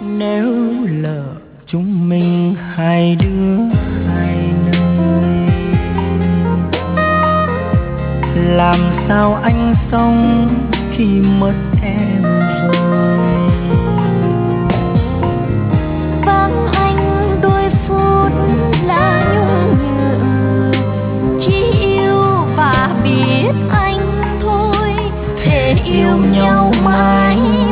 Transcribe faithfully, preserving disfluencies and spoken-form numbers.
nếu lỡ chúng mình hai đứa hai nơi, làm sao anh sống khi mất em rồi. Vắng anh đôi phút lá nhung nhựa, chỉ yêu và biết anh thôi, thể yêu nhau mãi